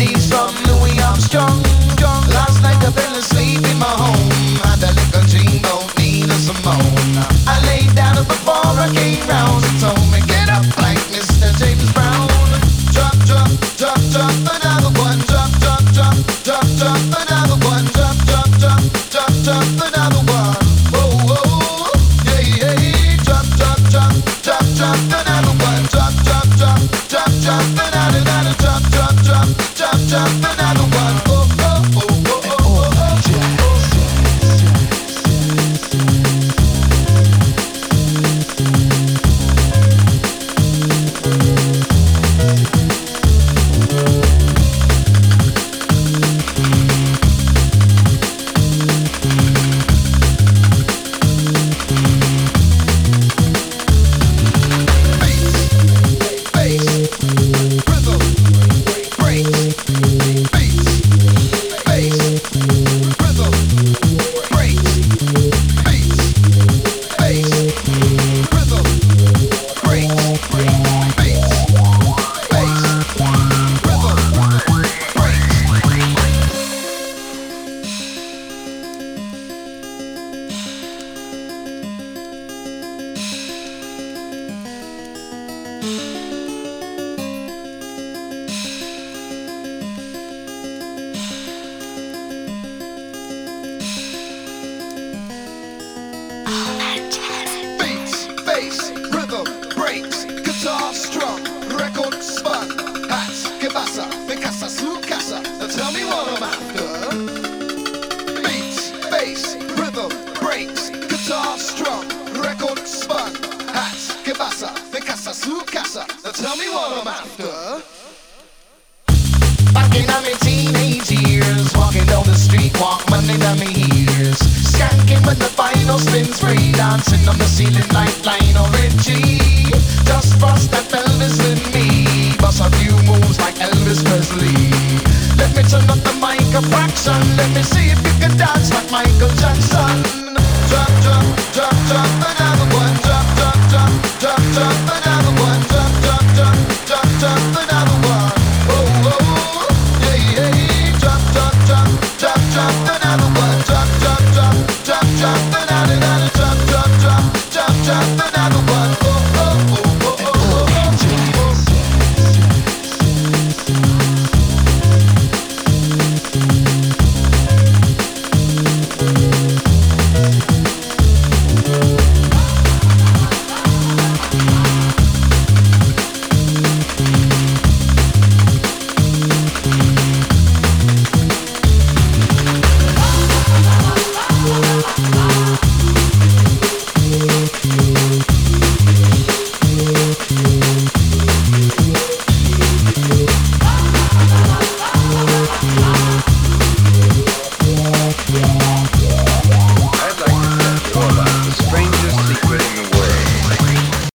melodies from Louis Armstrong. Last night I fell asleep in my home. Had a little dream about Nina Simone. I laid down before I came round and told me get up like Mr. James Brown. Drop, drop, drop, drop another one. Drop, drop, drop, drop, drop another one. Drop, drop, drop, drop, drop another one. Whoa, whoa, yeah, yeah. Drop, drop, drop, drop, drop another one. Drop, drop, drop, drop, drop another, drop, drop, drop, drop, drop another one. Oh, oh, oh, oh, oh, oh, oh. Back in my teenage years, walking down the street, Walkman in my ears, skanking when the final spins free, dancing on the ceiling like Lionel Richie. Just bust that Elvis with me, bust a few moves like Elvis Presley. Let me turn up the mic a fraction, let me see if you can dance like Michael Jackson.